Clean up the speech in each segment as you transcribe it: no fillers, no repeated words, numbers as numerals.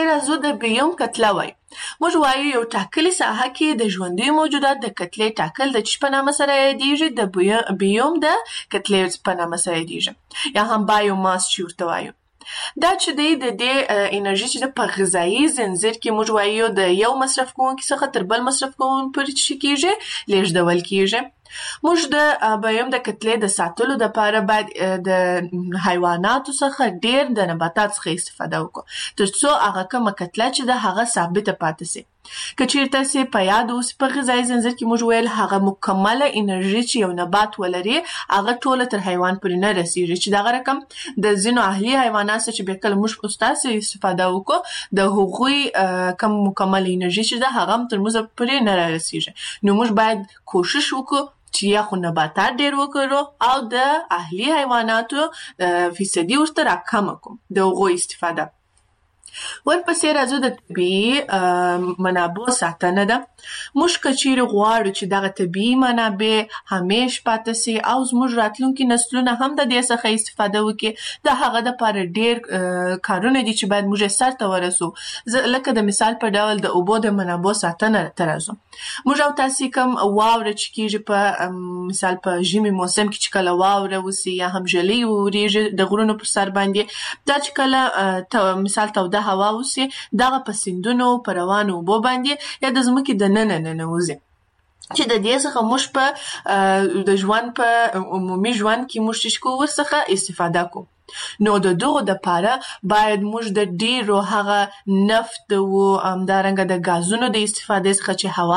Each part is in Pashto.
ورپسې راځو د بیوم کتله وایي. موږ وایو یو ټاکلې ساحه کې د ژوندیو موجودات د کتلې ټاکل د چی په نامه سره یادیږي؟ د بیوم د کتلې په نامه سره یادیږي، یا هم بایوماس چې ورته وایو. دا چې دی د دې انرژي چې په غذایي زنځیر کې موږ وایو د یو مصرف کوونکي څخه تر بل مصرف کوونکي پورې چې کیږي لیږدول کیږي. موږ د بیوم د کتلې د ساتلو لپاره باید د حیواناتو څخه ډیر د نباتات څخه استفاده وکړو ترڅو هغه کومه کتله چې ده هغه ثابته پاتې سي. که چیرته سي په یاد اوسي په غذایي زنځیر کې موږ ویل هغه مکمله انرژي چې یو نبات ولري هغه ټوله تر حیوان پورې نه رسیږي، چې دغه رقم د ځینو اهلي حیوانات چې به کله موږ استاسو استفاده وکړو د هغوی کم مکمله انرژي چې ده هغه تر موږ پورې نه رسیږي. نو موږ باید کوشش وکړو چې یا خو نباتات ډیر وکړو او د اهلي حیواناتو فیصدي ورته راکمه کړو د هغوی استفاده. ورپسې راځو د طبیعي منابعو ساتنه ده. موږ که چیرې غواړو چې دغه طبیعي منابع همیش پاتې سي او زموږ راتلونکي نسلونه هم د دې څخه استفاده وکړي، د هغه دپاره ډیر کارونه دي چې باید موږ سرته ورسو. لکه د مثال په ډول د اوبو د منابعو ساتنه ته راځو. موږ او تاسې کوم واوره چې کیږي په مثال په ژمي موسم کې چې کله واوره وسي یا هم ژلۍ وریږي د غرونو پر سر باندې، دا چې کله مثال توده هوا وسي دغه په سیندونو په روانو اوبو باندې یا د ځمکې د ننه ننوځي، چې د دې څخه موږ په د ژوند په عمومي ژوند کې موږ چې کوو ورڅخه استفاده کوو. نو د دغو دپاره باید موږ د ډیرو هغه نفت او همدارنګه د غازونو د استفادې څخه چې هوا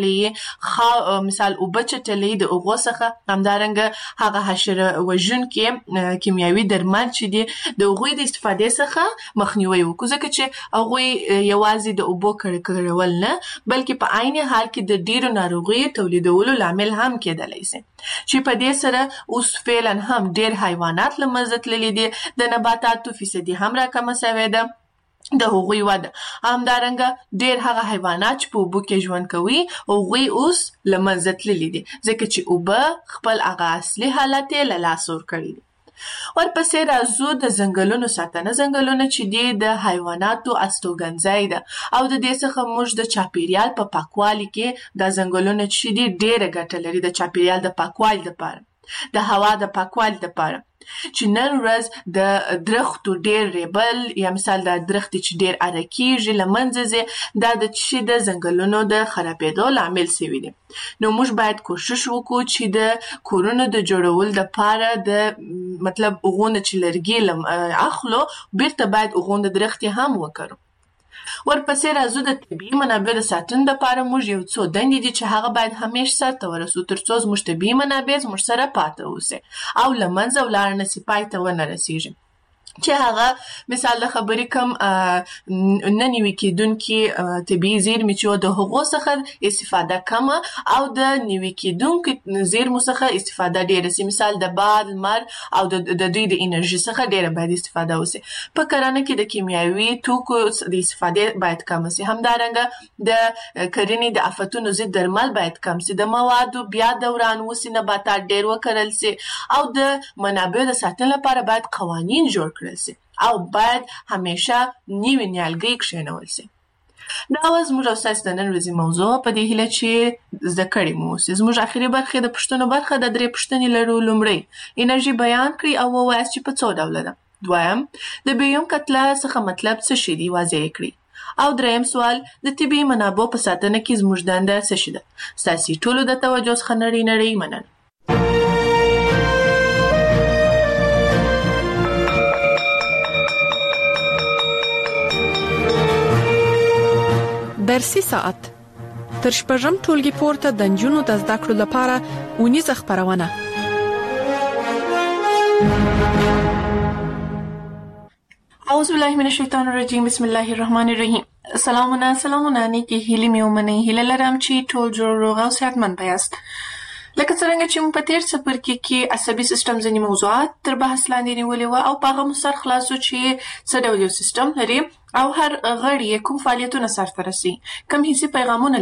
چټلې مثال اوبه چټلې د هغو څخه همدارنګه هغه حشره وژونکي کیمیاوي درمل چې دي د هغوی د استفادې څخه مخنیوی وکړو، ځکه چې هغوی یوازې د اوبو کړکړول نه بلکې په عین حال کې د ډیرو ناروغیو تولیدولو لامل هم کېدلی سي، چې په دې سره اوس فعلا هم ډیر حیوانات له منځه تللي دي، د نباتاتو فیصدي هم راکمه سوې ده د هغوی وده. همدارنګه ډیر هغه حیوانات چې په اوبو کې ژوند کوي هغوی اوس له منځه تللي دي، ځکه چې اوبه خپل هغه اصلي حالت یې له لاسه ورکړی دي. ورپسې راځو د ځنګلونو ساتنه. ځنګلونه چې دي د حیواناتو استوګنځای ده او د دې څخه موږ د چاپیریال په پاکوالي کې دا ځنګلونه چې دي ډیره ګټه لري د چاپیریال د پاکوالي لپاره، د هوا د پاکوالي لپاره. چې نن ورځ د درختو ډیر ریبل یا مثال د درختې چې ډیر ارکیږي له منځه ځي دا د چې د ځنګلونو د خرابېدو لامل سوي دي. نو موږ باید کوشش وکړو چې د کورونو د جوړولو دپاره د مطلب هغونه چې لرګي اخلو بیرته باید هغونه درختې هم وکړو. ورپسې راځو د طبیعي منابع د ساتنې لپاره موږ یو څو دندې دي چې هغه باید همیش سرته ورسو ترڅو زموږ طبیعي منابع زموږ سره پاتې اوسي او له منځه ولاړ نه سي، پای ته ونه رسیږي. چې هغه مثال د خبرې کم نه نیوي کېدونکي طبیعي زیرمې چې د هغو څخه استفاده کمه او د نیوي کېدونکي زیرمو څخه استفاده ډیره سي، مثال د باد، لمر او د دوی د انرژي څخه ډیره باید استفاده وسي. په کرنه کې د کیمیاوي توکو د استفادې باید کم سي. همدارنګه د کرنې د آفتونو ضد درمل باید کم سي، د موادو بیا دوران وسي، نباتات ډیر وکرل سي او د منابعو د ساتنې لپاره باید قوانین جوړ کړل سي او باید همیشه نیوي نیالګي کښېنول سي. دا وه زموږ او ستاسې د نن ورځې موضوع، په دې هیله چې زده کړې مو اوسي. زموږ اخري برخې د پوښتنو برخه د 3 پوښتنې لرو. لومړی انرژي بیان کړئ او ووایاست چې په څو ډوله ده. دویم د بیوم کتله څخه مطلب څه شي دي واضح یې کړئ. او دریم سوال د طبیعي منابعو په ساتنه کې زموږ دنده څه شي ده. ستاسې ټولو د توجه څخه نړۍ مننه. درسي ساعت تر شپږم ټولګي پورته د نجونو د زده کړو لپاره اونیزه خپرونه. اعوذ بالله من الشیطان الرجیم، بسم الله الرحمن الرحیم. سلامونه نیکی هیلې مې ومنئ. هیله لرم چې ټول جوړ روغ او صحتمند یاست. لکه څرنګه چې موږ په تیر څپرکي کې عصبي سیستم ځینې موضوعات تر بحث لاندې نیولي وو او په هغه مو سر خلاصو چې څه ډول یو سیستم لري او هر غړي کوم فعالیتونه سرته رسي، کوم حسي پیغامونه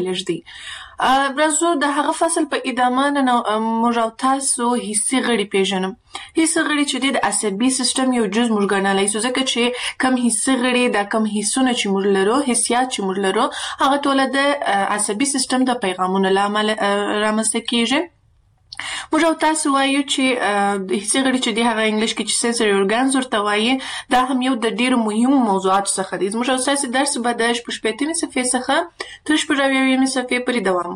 لېږدي. راځو د هغه فصل په ادامه نن موږ او تاسو حسي غړي پیژنو. حسي غړي چې د عصبي سیستم یو جز موږ ګڼلی سو، ځکه چې کوم حسي غړي دا کوم حسونه چې موږ لرو، حسیات چې موږ لرو، هغه ټوله د عصبي سیستم د پیغامونو له امله رامنځته کیږي. موږ او تاسو وایو چې د حسي غړي چې د هغه انګلیش کې چې سنسوري اورګانز ورته وایي، دا هم یو د ډیرو مهمو موضوعاتو څخه دی. زموږ او تاسو درس به د 16 صفحې څخه تر 16 صفحې پورې دوام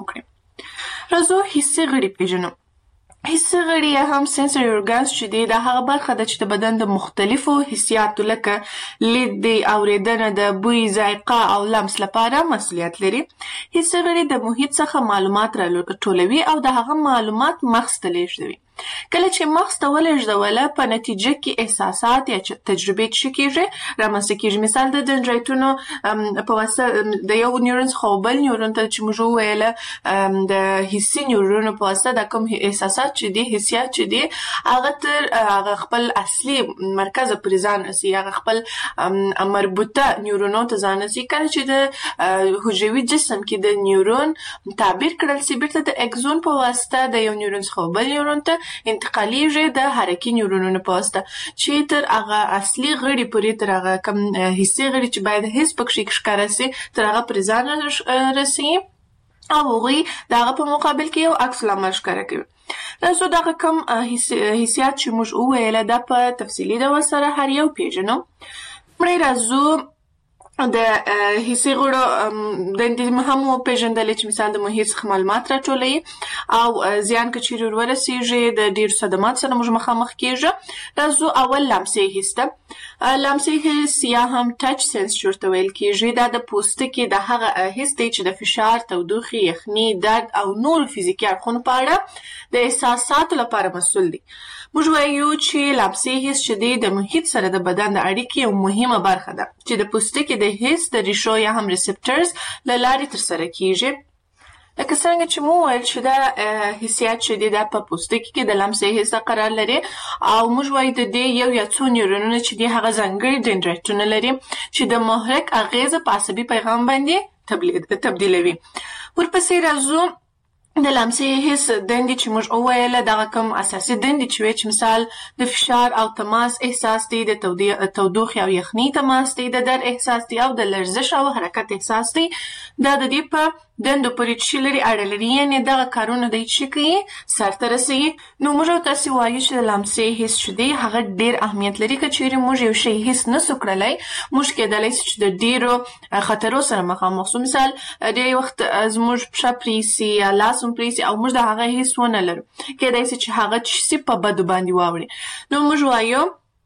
وکړي. راځو حسي غړي پیژنو. حسي غړي یا هم سنسوري اورګانز چې دی دا هغه برخه ده چې د بدن د مختلفو حسیاتو لکه لید دی، اورېدنه د بوی، ذایقه او لمس لپاره مسؤلیت لري. حسي غړي د محیط څخه معلومات راټولوي او د هغه معلومات مغز ته لیږدوي. کله چې مغز ته ولېږدوله په نتیجه کې احساسات یا تجربې څه کیږي رامنځته کیږي. مثال د دندرایتونو په واسطه د یو نیورون څخه بل نیورون ته چې موږ وویله د حسي نیورونو په واسطه د کوم احساسات چې دي، حسیات چې دي، هغه تر هغه خپل اصلي مرکز پورې ځان رسي، هغه خپل مربوطه نیورونو ته ځان رسي. کله چې د حجروي جسم کې د نیورون تعبیر کړل سي، بیرته د اکسون په واسطه د یو نیورون څخه بل نیورون ته انتقالیږي د حرکي نیورونونو په واسطه، چې تر هغه اصلي غړي پورې، تر هغه کم حسي غړي چې باید حس پکې ښکاره سي، تر هغه پورې ځان رسي او هغوی د هغه په مقابل کې یو عکس العمل ښکاره کوي. راځو دغه کوم حسیات چې موږ وویله دا په تفصیلي ډول سره هر یو پیژنو. مړی راځو د حسي غړو دندې هم وپېژندلې چې مثال د محیط څخه معلومات راټولوي او زیان که چیرې ورورسېږي د ډېرو صدماتو سره موږ مخامخ کېږو. راځو اول لمسي حس ته. لمسي حس یا هم ټچ سنس چې ورته ویل کېږي، دا د پوستکي د هغه حس دی چې د فشار، تودوخې، یخني، درد او نورو فزیکي اړخونو په اړه د احساساتو لپاره مسؤل دی. موږ وایو چې لمسي حس چې دی د محیط سره د بدن د اړیکې یو مهمه برخه ده چې د پوستکي د حس د ریشو یا هم ریسپټرز له لارې ترسره کیږي. لکه څنګه چې مو ویل چې دا حسیات چې دی دا په پوستکي کې د لمسي حس قرار لري او موږ وایو د دې یو یا څو نیورونونه چې دی هغه ځانګړي دندرایتونه لري چې د محرک اغیزه په عصبي پیغام باندې تبدیلوي. ورپسې راځو د لمسي حس دندې چې موږ وویله، دغه کوم اساسي دندې چې وایي چې مثال د فشار او تماس احساس دی، د تودوخې او یخني تماس دی، د درد احساس دی او د لرزش او حرکت احساس دی. دا د دې په دندو پورې چې لري اړه لري، یعنې دغه کارونه دی چې کوي سرته رسوي. نو موږ تاسې وایو چې د لمسي حس چې دی هغه ډېر اهمیت لري. که چیرې موږ یو شی حس نسو کړلی، موږ کېدلی سي چې د ډېرو خطرو سره مخامخ سو. مثال ډېری وخت زموږ پښه پرېسي یا لاس هم پرېسي او موږ د هغه حس ونه لرو، کېدای سي چې هغه څه سي په بدو باندې واوړي. نو موږ وایو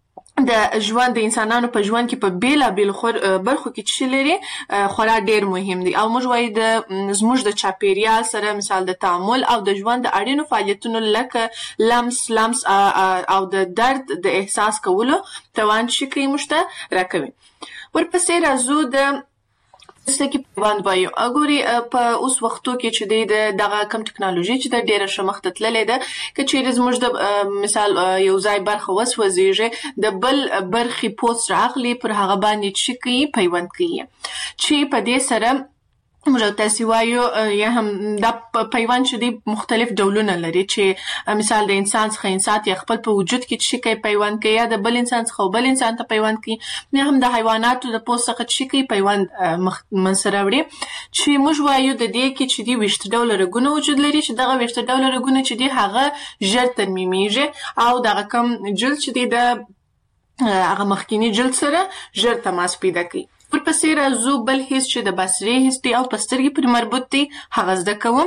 د ژوند د انسانانو په ژوند کې په بیلابیلو برخو کې چې لري خورا ډېر مهم دي او موږ وایو زموږ د چاپیریال سره مثال د تعامل او د ژوند د اړینو فعالیتونو لکه لمس او د درد د احساس کولو توان چې کوي موږ ته راکوي. ورپسې راځو د پوستکي پیوند وایو. ګورې په اوس وختو کې چې دی دغه کم ټکنالوژي چې د ډېره ښه مخته تللې ده، که چیرې زموږ د مثال یو ځای برخه وسوځېږي، د بل برخې پوست رااخلي، پر هغه باندې چې کوي پیوند کوي، چې په دې سره موږ تاسې وایو یا هم دا پیوند چې دی مختلف ډولونه لري، چې مثال د انسان څخه انسان یا خپل په وجود کې چې کوي پیوند کوي، یا د بل انسان څخه بل انسان ته پیوند کوي، یا هم د حیواناتو د پوست څخه چې کوي پیوند منځته راوړي. چې موږ وایو د دې کې چې دی 20 ډوله رګونه وجود لري، چې دغه 20 ډوله رګونه چې دی هغه ژر ترمیمیږي او دغه کم جلد چې دی د هغه مخکینی جلد سره ژر تماس پیدا کوي. ورپسې راځو بل حس چې د بصري حس دی او په سترګې پورې مربوط دی، هغه زده کوم.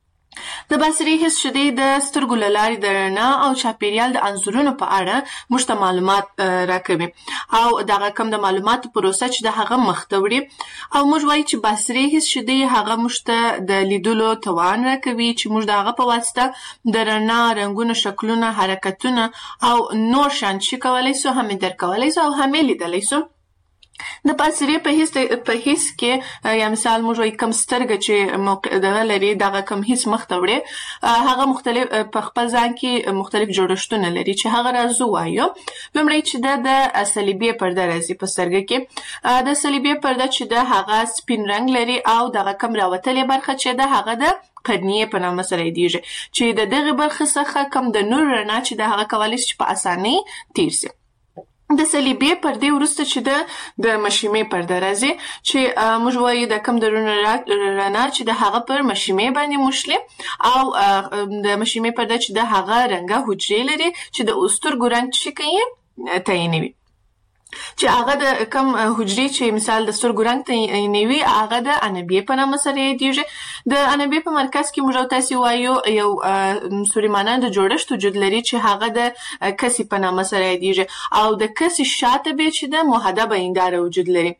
د بصري حس چې دی د سترګو له لارې د رڼا او چاپیریال د انځورونو په اړه موږ ته معلومات راکوي او دغه کم د معلوماتو پروسه چې د هغه مخ ته وړي. او موږ وایو چې بصري حس چې دی هغه موږ ته د لیدلو توان راکوي، چې موږ د هغه په واسطه د رڼا، رنګونو، شکلونه، حرکتونه او نور شیان چې کولی سو هم درک کولی سو او هم لیدلی سو. د پاسری په هیڅ کې یا مثال موږ وایي کم سترګه چې موقع دغه لري دغه کم هیڅ مخ ته وړي هغه مختلف په خپل ځان کې مختلف جوړښتونه لري چې هغه راځو وایو. لومړی چې د صلیبي پرده راځي په سترګه کې. د صلیبي پرده چې د هغه سپین رنگ لري او دغه کم راوتلې برخه چې د هغه د قرنیه په نامه سره یادیږي چې د دغه برخه څخه کم د نور رڼا چې د هغه کولی شي په اسانۍ تیر شي. د صلیبي پردې وروسته چې د مشیمې پرده راځي چې موږ وایو د کم د رڼا چې د هغه پر مشیمې باندې موشلي او د مشیمې پرده چې د هغه رنګه حجرې لري چې د سترګو رنګ چې کوي تعینوي چې هغه د کم حجرې چې مثال د سترګو رنګ تعینوي هغه د انبیې په نامه سره یادیږي. د انبیې په مرکز کې موږ تاسو وایو یو سوریمانان د جوړښت وجود لري چې هغه د کسي په نامه سره یادیږي او د کسي شاته به چې د محدبه هنداره وجود لري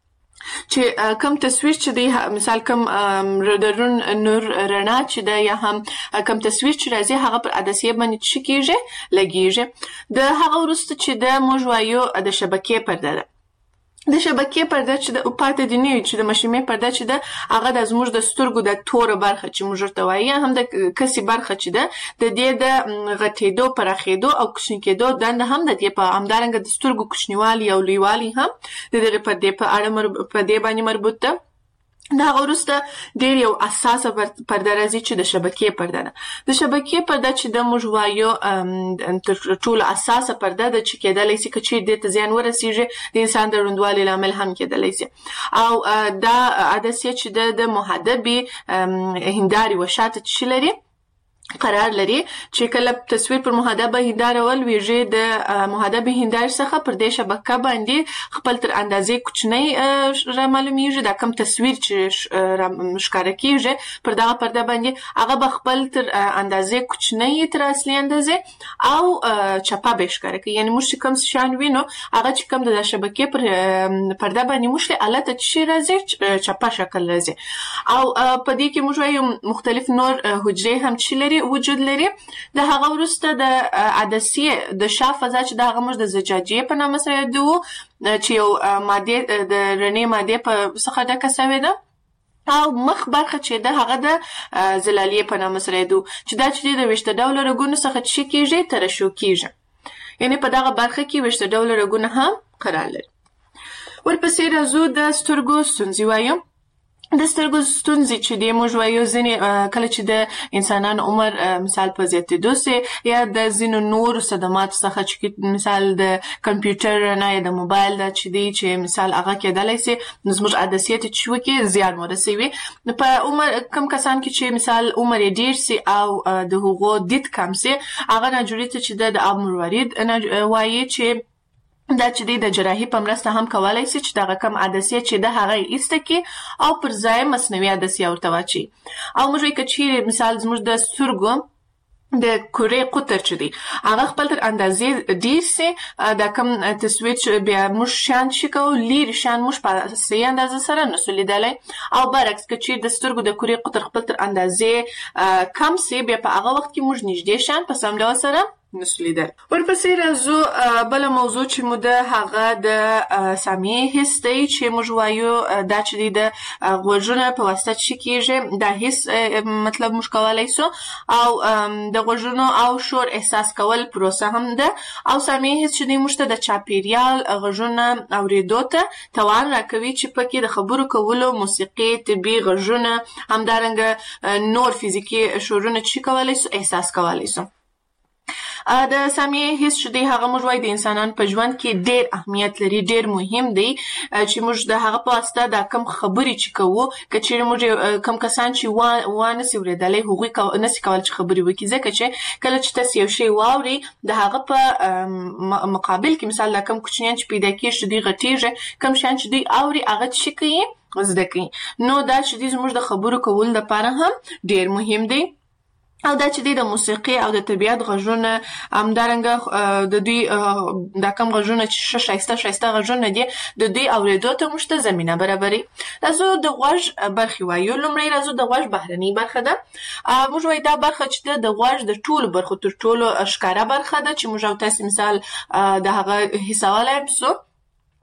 چې کم تصویر چې دی مثال کم د نور رڼا چې دی یا هم کم تصویر چې راځي هغه پر عدسیه باندې چې کېږي لګیږي. د هغه وروسته چې د موږ وایو د شبکې پرده ده. د شبکې پرده چې د پاتې دی نه چې د مشیمې پرده چې ده هغه د زموږ د سترګو د توره برخه چې موږ ورته وایو هم د کسي برخه چې ده د دې د غټېدو پراخېدو او کوچني کېدو دنده هم د دې په همدارنګه د سترګو کوچنیوالي او لویوالي هم د دغه پردې په اړه په دې باندې مربوط ده. دا وروسته ډېر یو اساسه پرده راځي چې د شبکې پرده ده. د شبکې پرده چې د موږ وایو تر ټولو اساسه پرده ده چې کېدلی شي که چیرې دې ته زیان ورسیږي د انسان د ړوندوالي لامل هم کېدلی شي او دا عدسیه چې د محدبې هندارې وشاته چې لري قرار لري چې کله تصویر پر محدبه هنداره ولویږي د محدبه هندارې څخه پر دې شبکه باندې خپل تر اندازې کوچنی را معلومیږي دا کم تصویر چې ښکاره کیږي پر دغه پرده باندې هغه به خپل تر اندازې کوچنی تر اصلي اندازې او چپه به ښکاره کوي. یعنی موږ چې کوم شان وینو هغه چې کوم د شبکې پر پرده باندې موږ الته چې راځي چپه شکل راځي او په دې کې موږ وایو مختلف نور حجرې هم چې لري وجود لري. د هغه وروسته د عدسیه د شا فضا چې د هغه موږ د زجاجیې په نامه سره یادوو چې یو ماده د رڼې ماده په څخه ډکه شوې ده او مخ برخه چې د هغه د زلالیې په نامه سره یادوو چې دا چې د ویشته ډوله رګونو څخه چې کېږي ترشح کېږي. یعنی په دغه برخه کې ویشته ډوله رګونه هم قرار لري. ورپسې راځو د سترګو ستونزې وایو. د سترګو ستونزې چې دی موږ وایو ځینې کله چې د انسانانو عمر مثال په زیاتېدو سي یا د ځینو نورو صدماتو څخه چې مثال د کمپیوټر نه یا د موبایل دا چې دی چې مثال هغه کېدلی سي نو زموږ عدسیه ته چې وکړي زیان ورسوي. په عمر کم کسان کې چې مثال عمر یې ډېر سي او د هغو دید کم سي هغه ناجوړي ته چې د آب مروارید وایي چې دا چې دی د جراحي په مرسته هم کولای شي چې دغه کم عدسیه چې د هغه ایسته کې او پر ځای مصنوعي عدسیه ورته واچي. او موږ وایو که چیرې مثال زموږ د سترګو د کورې قطر چې دی هغه خپل تر اندازې ډیر سي دا کم تصویر چې بیا موږ شان شي کوو لرې شان موږ په صحیح اندازه سره نسو لیدلی او برعکس که چیرې د سترګو د کورې قطر خپل تر اندازې کم سي بیا په هغه وخت کې موږ نږدې شان په سم ډول سره نسو لیدل. ورپسې راځو بله موضوع چې مو د هغه د سامیې حس دی چې موږ وایو دا چې دی د غوږونه په واسطه چې کېږي دا حس مطلب موږ کولی سو او د غوږونو او شور احساس کول پروسه هم ده او سامیې حس چې دی موږ ته د چاپیریال غوږونه اورېدو ته توان راکوي چې پکې د خبرو کولو موسیقي طبي غوږونه همدارنګه نور فزیکي شورونه چې کولی سو احساس کولی سو. د سامیې حس چې دی هغه موږ وایو د انسانانو په ژوند کې ډېر اهمیت لري ډېر مهم دی چې موږ د هغه په واسطه دا کم خبرې چې کوو که چیرې موږ کم کسان چې وانسي اورېدلی هغوی نسي کولی چې خبرې وکړي ځکه چې کله چې تاسو یو شی واورئ د هغه په مقابل کې مثال دا کم کوچنیان چې پیدا کېږي چې دوی غټېږي کم شیان چې دوی اوري هغه څه کوي زده کوي نو دا چې دی زموږ د خبرو کولو لپاره هم ډېر مهم دی. او دا چې دی د موسیقي او د طبیعت غږونه همدارنګه د دوی دا کم غږونه چې ښایسته غږونه دي د دوی اورېدو ته موږ ته زمینه برابروي. راځو د غوږ برخې وایو. لومړی راځو د غوږ بهرنۍ برخه ده. موږ وایو دا برخه چې د غوږ د ټولو برخو تر ټولو ښکاره برخه ده چې موږ او تاسې مثال د هغه حسولی سو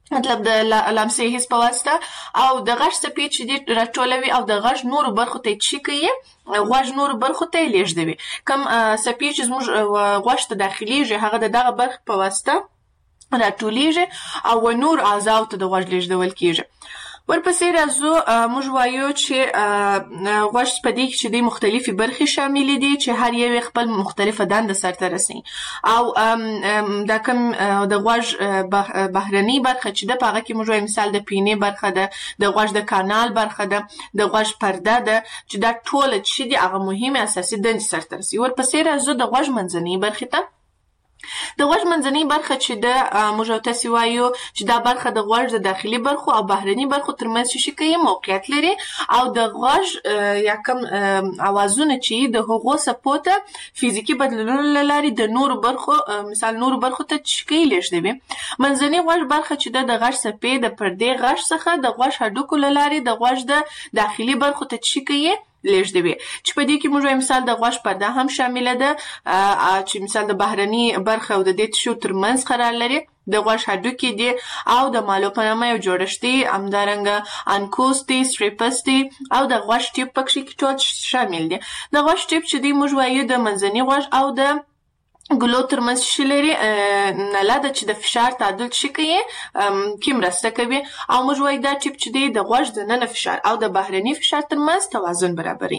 مطلب د لمسې حس په واسطه او د غږ څپې چې دي راټولوي او د غږ نورو برخو ته چی کوي غوږ نورو برخو ته لیږدوي. کم څپې چې زموږ غوږ ته داخليږي هغه د دغه برخې په واسطه راټولیږي او نور اعضاء ته د غوږ لیږدول کیږي. ورپسې راځو موږ وایو چې غوږ په دې کې چې د مختلفي برخې شامل دي چې هر یو خپل مختلفه دنده سرته رسي او دا کوم د غوږ بهرني برخه چې د پاغه کې موږ وایو مثال د پینې برخه ده د غوږ د کانال برخه ده د غوږ پرده ده چې دا ټول چې دي هغه مهمه اساسي دندې سرته رسي. ورپسې راځو د غوږ منځنۍ برخه ته. د غوږ منځنۍ برخه چې د موږ تاسو وایو چې دا برخه د غوږ د داخلي برخو او بهرني برخو ترمنځ شي کوي موقعیت لري او د غوږ یا کوم اوازونه چې د هغو سپوته فزیکی بدلونونو لاري د نورو برخو مثال نورو برخو ته چکی لیږدوي. منځنۍ غوږ برخه چې د غوږ سپې د پردې غوږ څخه د غوږ هډوکو لاري د غوږ د داخلي برخو ته چکی لیږدوي چې په دې کې موږ مثال د غوږ پرده هم شامل ده چې مثال د بهرني برخه او د دې تشو ترمنځ قرار لري د غوږ هډوکي دي او د مالو په نامه یو جوړښت دي همدارنګه انکوس دي ستریپس دي او د غوږ ټیپ پکې ټول شامل دي. د غوږ ټیپ چې دی موږ وایو د منځني غوږ او د ګلو ترمنځ شي لري نله د چې د فشار تعادل شي کوي کې مرسته کوي او موږ وایو دا ټیپ چې دی د غوږ د ننه فشار او د بهرني فشار ترمنځ توازن برابري.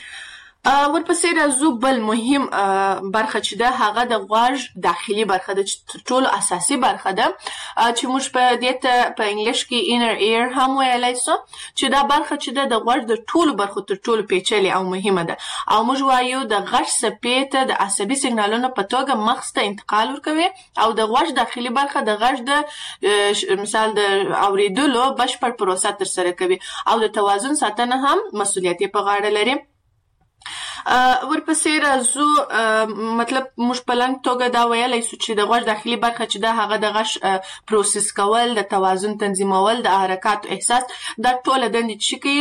ورپسې راځو بل مهم برخه چې ده هغه د غوږ داخلي برخه ده چې ټول اساسي برخه ده چې موږ په دې ته په انګلیش کې inner ear هم ویلای شو چې دا برخه چې ده د غوږ د ټولو برخو تر ټولو پیچلې او مهمه ده او موږ وایو د غږ څپې ته د عصبي سیګنالونو په توګه مغز ته انتقال ورکوي او د غوږ داخلي برخه د غږ د مثال د اوریدلو بشپړ پروسه ترسره کوي او د توازن ساتنه هم مسؤلیت په غاړه لري. ورپسې راځو مطلب موږ په لنډ توګه دا ویلای شو چې د غوږ داخلي برخه چې دا هغه د غږ پروسس کول د توازن تنظیمول د حرکات احساس دا ټول دندې چې کوي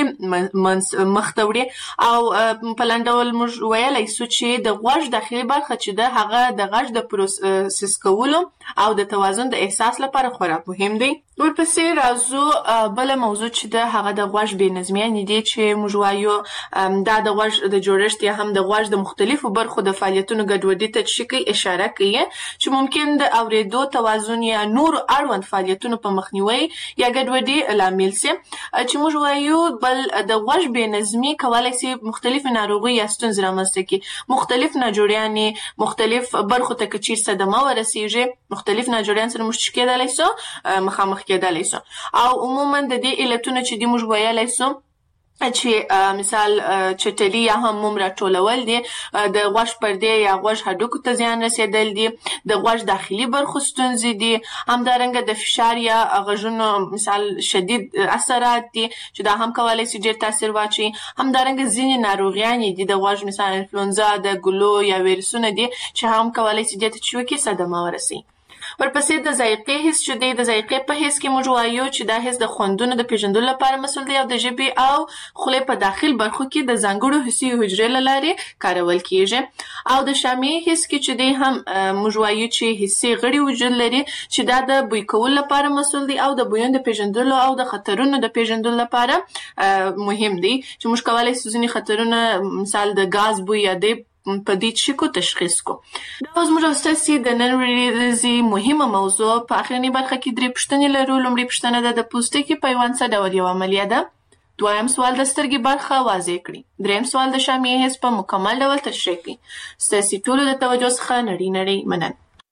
مخ ته وړي او په لنډ ډول موږ ویلای شو چې د غوږ داخلي برخه چې دا هغه د غږ د پروسس کولو او د توازن د احساس لپاره خورا مهم دی. ورپسې راځو بل موضوع چې دا هغه د غوږ بې نظمیانې دي چې موږ وایو دا د غوږ د جوړښت یا هم د غوږ د مختلفو برخو د فعالیتونو ګډوډۍ ته چې اشاره کوي چې ممکن د اوریدو توازن یا نور اړوند فعالیتونو په مخنیوي یا ګډوډۍ لامل شي چې موږ وایو بل د غوږ بې نظمي کولای شي مختلف ناروغي یا ستونزې رامنځته کړي مختلف ناجوړیانې مختلف برخو ته چې صدمه ورسیږي مختلف ناجوړیان سره مشکل کېدلی شي مخامخ کېدلی شي او عموما د دې علتونو چې موږ ویلای شو چې مثال چټلی یا هم موم راټولول دي د غوږ پردې یا غوږ هډوکو ته زیان رسیدل دي د غوږ داخلي برخو ستونزې دي همدارنګه د فشار یا غږونو مثال شدید اثرات دي چې دا هم کولای شي ډېر تاثیر واچوي همدارنګه ځینې ناروغیانې دي د غوږ مثال انفلونزا د ګلو یا ویروسونه دي چې هم کولای شي دې ته چې صدمه ورسي. ورپسې د ذایقې حس چې دی د ذایقې په حس کې موږ وایو چې دا حس د خوندونو د پیژندلو لپاره مسؤل دی او د ژبې او خولې په داخل برخو کې د ځانګړو حسي حجرې له لارې کارول کیږي او د شامعې حس کې چې دی هم موږ وایو چې حسي غړي وجود لري چې دا د بوی کولو لپاره مسؤل دی او د بویونو د پیژندلو او د خطرونو د پیژندلو لپاره مهم دی چې موږ کولای شو ځینې خطرونه مثال د غاز بوی یا د په دې چې تشخیص کو. دا زموږ استاسي د نن ورځې مهمه موضوع په اخرنی برخه کې درې پوښتنې لرو. لومړی پوښتنه ده د پوستکي پیوند څه ډول یو عملیه ده. دویم سوال د سترګې برخه واضح کړئ. دریم سوال د شامعې حس په مکمل ډول تشریح کړئ. ستاسي ټولو د توجه څخه نړۍ مننه.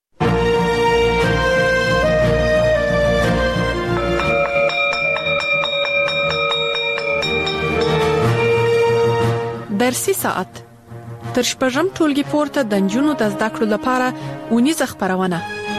درسي ساعت تر شپږم ټولګي پورته د نجونو د زده کړو لپاره اونیزه خبرونه.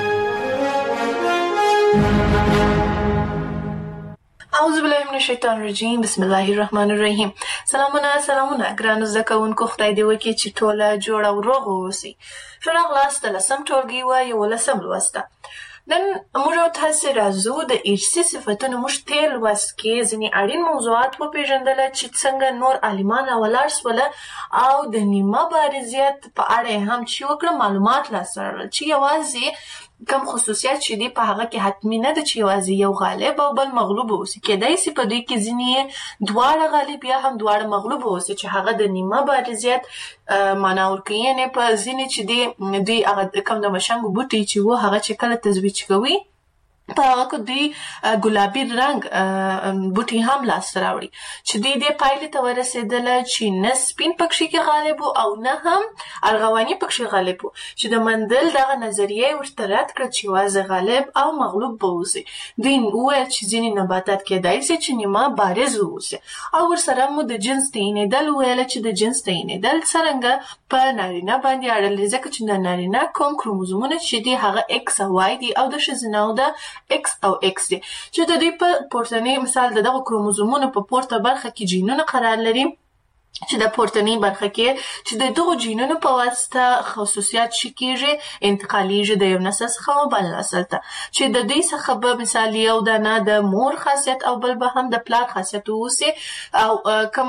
اعوذ بالله من الشیطان الرجیم بسم الله الرحمن الرحیم. سلامونه ګرانو زده کوونکو خدای دې وکړي چې ټوله جوړ او روغ اوسئ. ښه راغلاست د لسم ټولګي یولسم لوست. نن موږ تاسو راځو د ارثي صفتونو موږ تیر لوست کې ځینې اړین موضوعات وپېژندل چې څنګه نور عالمان ولاړ سول او د نیمه بارزیت په اړه هم چې وکړه معلومات لاسره چې یوازې کوم خصوصیات چې دي په هغه کې حتمی نه ده چې یوازې یو غالب او بل مغلوب اوسي. کېدای شي په دوی کې ځینې دواړه غالب یا هم دواړه مغلوب اوسي چې هغه د نیمه بارزیت معنا ورکوي. یعنې په ځینې چې دوی هغه کوم د مشنګو بوټي چې و هغه چې کله تزویج کوي په هغه کې دوی ګلابي رنګ بوټي هم لاسته راوړي چې دوی دې پایلې ته ورسېدله چې نه سپین پکښې کې غالب او نه هم ارغواني پکښې غالب چې د مندل دغه نظریه ورته رد کړه چې یوازې غالب او مغلوب به اوسي. دوی وویل چې ځینې نباتات کېدای شي چې نیمه بارز واوسي او ورسره مو د جنس تعینېدل وویله چې د جنس تعینېدل څرنګه په نارینه باندې اړه لري ځکه چې د نارینه کوم کروموزومونه چې دي هغه ایکس او واي دي او د ښځینه د X او X دي چې د دوی په پورتني مثال دغه کروموزومونو په پورته برخه کې جینونه قرار لري چې د پورتني برخه کې چې د دغو جینونو په واسطه خصوصیات شي کېږي انتقالیږي د یو نسل څخه بل نسل ته چې د دوی څخه به مثال یو دانه د مور خاصیت او بل به هم د پلار خاصیت اوسي او کوم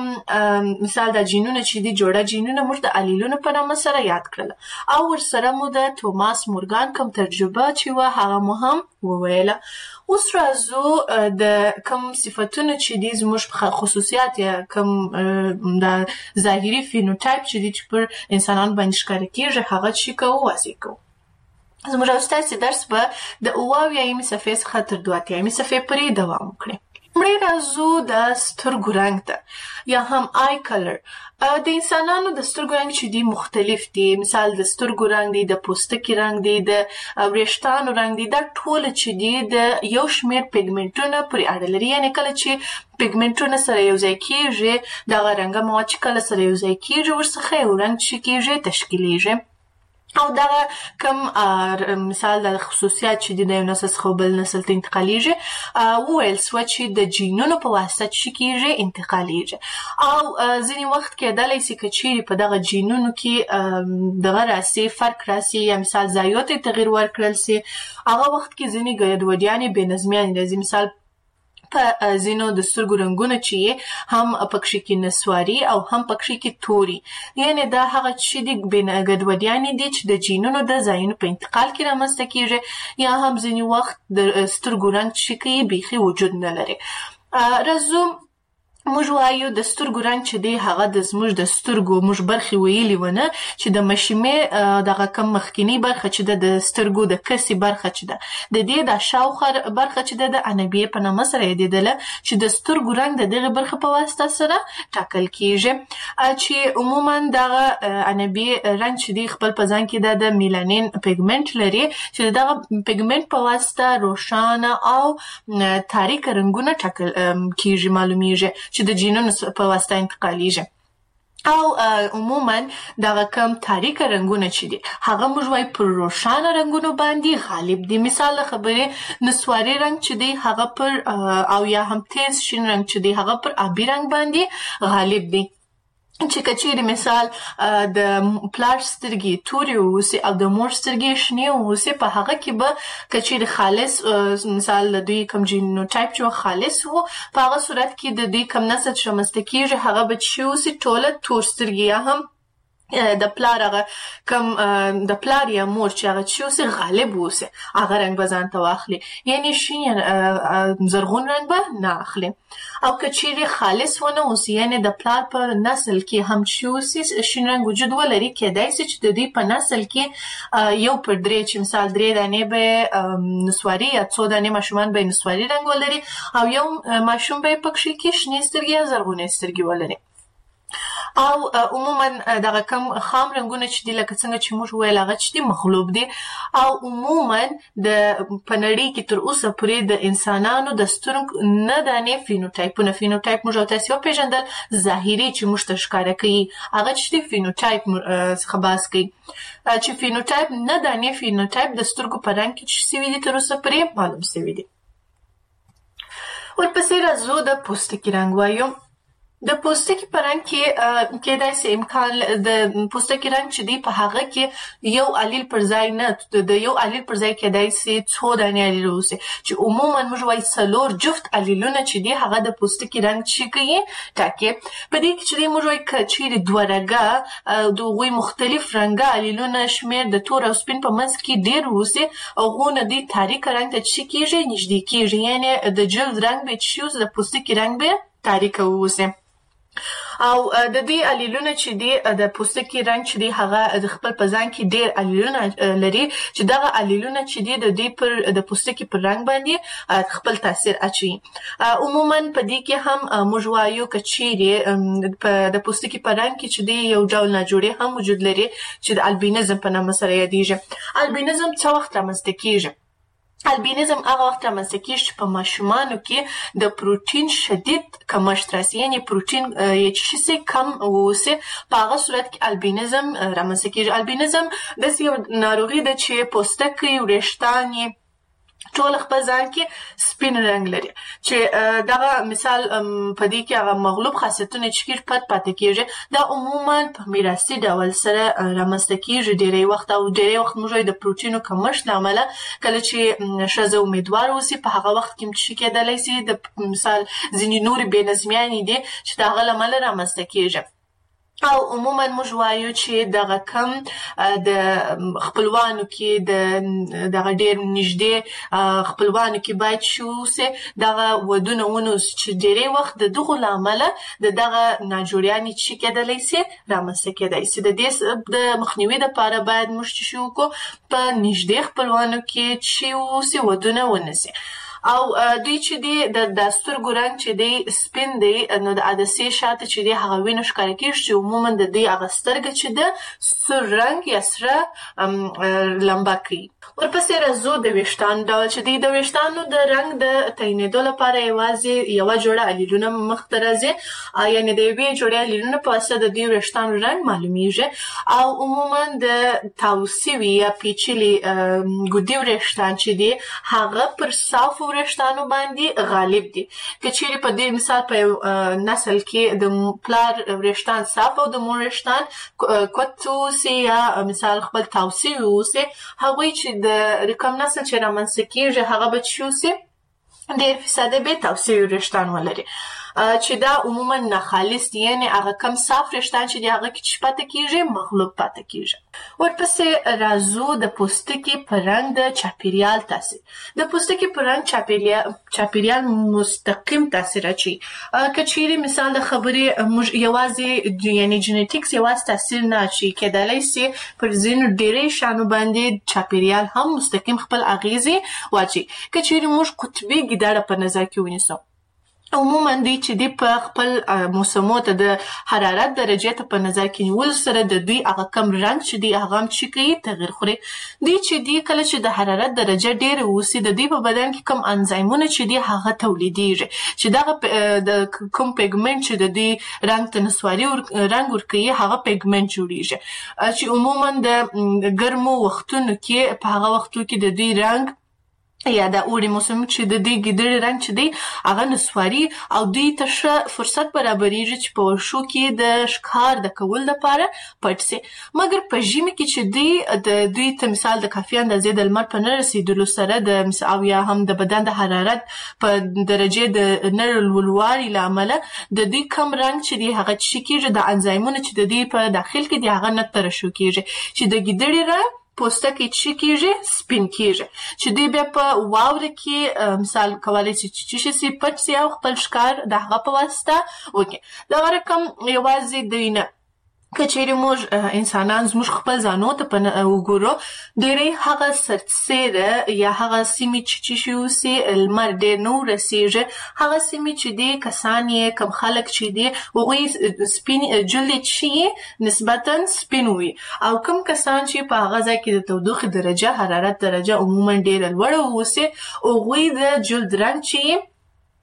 مثال د جینونو چې دي جوړه جینونه موږ د الیلونو په نامه سره یاد کړل او ورسره مو د توماس مورګان کوم تجربه چې و هغه مو هم وویله. اوس راځو د کوم صفتونو چې دي زموږ خصوصیات یا کوم د ظاهري فینوټایپ چې دي چې پر انسانانو باندې ښکاره کېږي هغه چې کوو واضح کوو. زموږ ستاسې درس به د اویایمې صفحې څخه تر 82 صفحې پورې دوام وکړي. مړی راځو د سترګو رنګ ته یا هم آی کلر. د انسانانو د سترګو رنګ چې دي مختلف دي. مثال د سترګو رنګ دی، د پوستکي رنګ دی، د وریښتانو رنګ دی. دا ټول چې دي د یو شمیر پیګمنټونو پورې اړه لري. یعنې کله چې پیګمنټونه سره یو ځای کېږي دغه رنګه مواد چې کله سره یو ځای کېږي ورڅخه یو رنګ چې کېږي تشکیلیږي او دغه کوم مثال د خصوصیات چې د یو نسل څخه بل نسل ته انتقالیږي وویل سوه چې د جینونو په واسطه چې کېږي انتقالیږي او ځینې وخت کېدلی سي که چیرې په دغه جینونو کې دغه راسي فرق راسي یا مثال ځایو ته تغیر ورکړل سي هغه وخت کې ځینې ګډوډیانې بې نظمیانې راځي. مثال په ځینو د سترګو رنګونه چې هم پکښې کې نسواري او هم پکښې کې توري. یعنې دا هغه چې د ګډوډیانې دي چې د جینونو د ځایونو په انتقال کې رامنځته کېږي یا هم ځینې وخت د سترګو رنګ چې کوي بیخي وجود نه لري. راځو موږ وایو د سترګو رنګ چې دی هغه د زموږ د سترګو موږ برخې ویلي ونه چې د مشیمې دغه کم مخکینی برخه چې ده د سترګو د کسي برخه چې ده د دې د شاوخوا برخه چې ده د انبیې په نامه سره یادېدله چې د سترګو رنګ د دغه برخه په واسطه سره ټاکل کېږي چې عموما دغه انبیې رنګ چې دی خپل په ځان کې د میلانین پیګمنټ لري چې دغه پیګمنټ په واسطه روښانه او تاریک رنګونه ټاکل کېږي معلومیږي چې د جینونو په واسطه انتقالیږي او عموما دغه کم تاریکه رنګونه چې دي هغه موږ وایو پر روښانه رنګونو باندې غالب دي. مثال خبرې نسواري رنګ چې دی هغه پر او یا هم تیز شین رنګ چې دی هغه پر آبي رنګ باندې غالب دي. چې کچېرې مثال د پلار سترګې تورې واوسي او د مور سترګې شنې واوسي په هغه کې به کچېرې خالص مثال د دوی کوم جینوټایپ چې خالص وو په هغه صورت کې د دوی کوم نسل چې رامنځته کېږي هغه به چې واوسي ټوله تور سترګې یا هم د پلار هغه کوم د پلار یا مور چې هغه چې اوسي غالب اوسي هغه رنګ به ځان ته واخلي یعنې شین زرغون رنګ به نه اخلي. او که چیرې خالص ونه اوسي یعنې د پلار په نسل کې هم چې اوسي شین رنګ وجود ولري کېدای سي چې د دوی په نسل کې یو پر درې چې مثال 3 دانې به نسواري یا 2 دانې ماشومان به نسواري رنګ ولري او یو ماشوم به پکښې کې شنې سترګې یا زرغونې سترګې ولري. او عموما دغه کم خام رنګونه چې دي لکه څنګه چې موږ ویل هغه چې دي مغلوب دي او عموما د په نړۍ کې تر اوسه پورې د انسانانو د سترګو نه دانې فینوټایپونه فینوټایپ موږ او تاسې وپېژندل ظاهري چې موږ ته ښکاره کوي هغه چې دي فینوټایپ څخه بحث کوي چې فینوټایپ نه دانې فینوټایپ د سترګو په رنګ کې چې سوي دي تر اوسه پورې معلوم سوي دي. ورپسې راځو د پوستکي رنګ وایو. د پوستکي په رنګ کې کېدای سي امکان د پوستکي رنګ چې دی په هغه کې یو الیل پر ځای نه د یو الیل پر ځای کېدای سي څو دانې الیل اوسي چې عموما موږ وایي څلور جفت الیلونه چې دی هغه د پوستکي رنګ چې کوي ټاکي. په دې کې چې موږ وایي کچېرې دوه رنګه د هغوی مختلف رنګه الیلونه شمېر د تور او سپین په منځ کې ډېر اوسي او هغونه دی تاریک رنګ ته چې کېږي نږدې کېږي یعنې د جلد رنګ به چې اوس د پوستکي رنګ به تاریک اوسي. او د دې الیلونه چې دی د پوستکي رنګ چې دی هغه د خپل په ځان کې ډېر الیلونه لري چې دغه الیلونه چې دی د دې پر د پوستکي پر رنګ باندې خپل تاثیر اچوي. عموما په دې کې هم موږ وایو کچېرې د پوستکي په رنګ کې چې دی یو ډول ناجوړي هم وجود لري چې د البینزم په نامه سره یادیږي. البینزم څه وخت رامنځته کېږي؟ البینزم هغه وخت رامنځته کېږي چې په ماشومانو کې د پروټین شدید کمښت راسي یعنې پروټین چې شي کم اوسي په هغه صورت کې البینزم رامنځته کېږي. البینزم داسې یو ناروغي ده چې پوستکی وریښتان ټول خپل ځان کې سپین رنګ لري چې دغه مثال په دې کې هغه مغلوب خاصیتونه چې پاتې کېږي دا عموما په میراثي ډول سره رامنځته کېږي ډېری وخت او ډېری وخت موږ د پروټینو کمښت له امله کله چې ښځه امیدوار اوسي په هغه وخت کې چې کېدلی سي د مثال ځینې نورې بې نظمیانې دي چې د هغه له امله رامنځته کېږي. او عموما موږ وایو چې دغه کم د خپلوانو کې دغه ډېر نږدې خپلوانو کې باید چې اوسي دغه ودونه ونوسي چې ډېری وخت د دغو له امله د دغه ناجوړیانې چې کېدلی سي رامنځته کېدی سي. د دې د مخنیوي دپاره باید موږ چې شو وکړو په نږدې خپلوانو کې چې اوسي ودونه ونسي. او دوی چې دی د سترګو رنګ چې دی سپین دی نو د عدسې شاته چې دی هغه وینه ښکاره کېږي چې عموما د دې هغه سترګه چې ده سور رنګ یا سره لمبه کوي. ورپسې راځو د ویښتانو ډول چې دی د ویښتانو د رنګ د تعینېدو لپاره یوازې یوه جوړه الیلونه مخته راځي یعنې د یوې جوړې الیلونه په واسطه د دې ویښتانو رنګ معلومیږي. او عموما د تاو سوي یا پیچلي ګودي وریښتان چې دی هغه پر صافو وریښتانو باندې غالب دي. که چیرې په دې مثال په یو نسل کې د پلار وریښتان صاف او د مور وریښتان کوت اوسي یا مثال خپل تاو سوي اوسي هغوی چې د کوم نسل چې رامنځته کېږي هغه به چې اوسي ډېر فیصده به تاو سوي وریښتان ولري چې دا عموما ناخالص دي یعنې هغه کم صاف وریښتان چې دي هغه کې چې پاتې کېږي مغلوب پاتې کېږي. ورپسې راځو د پوستکي په رنګ د چاپیریال تاثیر. د پوستکي په رنګ چاپیریال مستقیم تاثیر اچوي. که چیرې مثال د خبرې موږ یوازې یعنې جنیټیکس یوازې تاثیر نه اچوي کېدلی سي پر ځینو ډېری شیانو باندې چاپیریال هم مستقیم خپل اغیزې واچوي. که چیرې موږ قطبي ګیدړه په نظر کې ونیسو عموما دوی چې دی په خپل موسمو ته د حرارت درجې ته په نظر کې نیولو سره د دوی هغه کم رنګ چې دی هغه هم چې کوي تغیر خوري. دوی چې دی کله چې د حرارت درجه ډېره اوسي د دوی په بدن کې کم انزایمونه چې دی هغه تولیدیږي چې دغه د کوم پیګمنټ چې د دوی رنګ ته نسواري رنګ ورکوي هغه پیګمنټ جوړیږي چې عموما د ګرمو وختونو کې په هغه وختو کې د دوی رنګ یا د اوړي موسم چې د دې ګیدړې رنګ چې دی هغه نسواري او دوی ته ښه فرصت برابریږي چې په ورشو کې د ښکار د کولو لپاره پټ سي. مګر په ژمي کې چې دی د دوی ته مثال د کافي اندازې د لمر په نه رسېدلو سره د او یا هم د بدن د حرارت په درجې د نه لوړوالي له امله د دوی کم رنګ چې دی هغه چې کېږي د انزایمونه چې د دوی په داخل کې دی هغه نه ترشح کېږي چې د ګیدړې رنګ پوستکی چې کېږي سپین کېږي چې دوی بیا په واوره کې مثال کولی شي چې شي پټ سي او خپل ښکار د هغه په واسطه وکړي. دغه رقم یوازې دوی نه که چیرې موږ انسانان زموږ خپل ځانو ته وګورو ډېری هغه سرتسیره یا هغه سیمې چې شي اوسي لمر ډېر نه ورسېږي هغه سیمې چې دی کسان یې کم خلک چې دی هغوی سپین جلد چې نسبتا سپین وي او کم کسان چې په هغه ځای کې د تودوخې درجه حرارت درجه عموما ډېره لوړه اوسي هغوی د جلد رنګ چې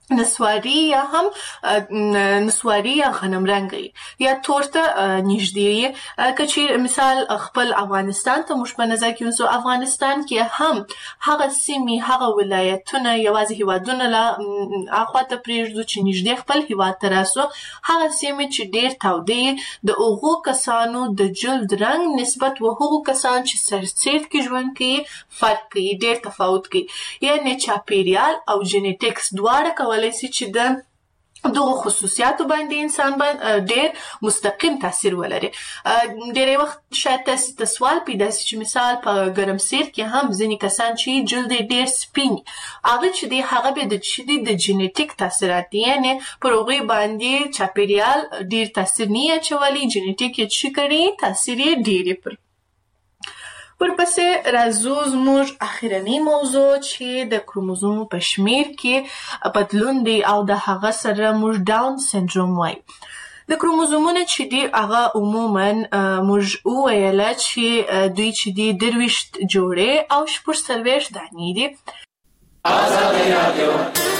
نسواري یا هم نسواري یا غنم رنګي یا تورته نږدې که چې مثال خپل افغانستان ته موږ په نظر کې ونیسو افغانستان کې هم هغه سیمې هغه ولایتونه یوازې هیوادونه لا اخواته پرېږدو چې نږدې خپل هیواد ته راسو هغه سیمې چې ډېر تودې د هغو کسانو د جلد رنګ نسبت و هغو کسان چې سرسید کې ژوند کوي فرق کوي ډېر تفاوت کوي یعنې چاپیریال او جینیټکس دواړه کولی شي چې د دغه خصوصیاتو باندې انسان باندې ډېر مستقیم تاثیر ولري ډېری وخت شاید تاسو ته سوال پیدا شي چې مثال په ګرمسیر کې هم ځینې کسان چې جلد ډېر سپین هغه چې دی هغه به د جینیټیک تاثیرات دي یعنې پر هغوی باندې چاپیریال ډېر تاثیر نه اچولی جینیټیک یې څه کړي تاثیر یې ډېر پر ورپسې راځو زموږ اخرنۍ موضوع چې د کروموزومو په شمیر کې بدلون دی او د هغه سره موږ ډاون سندروم وایي د کروموزومونه چې دی هغه عموما موږ وویله چې دوی چې دی 23 جوړې او 40 دانې دي.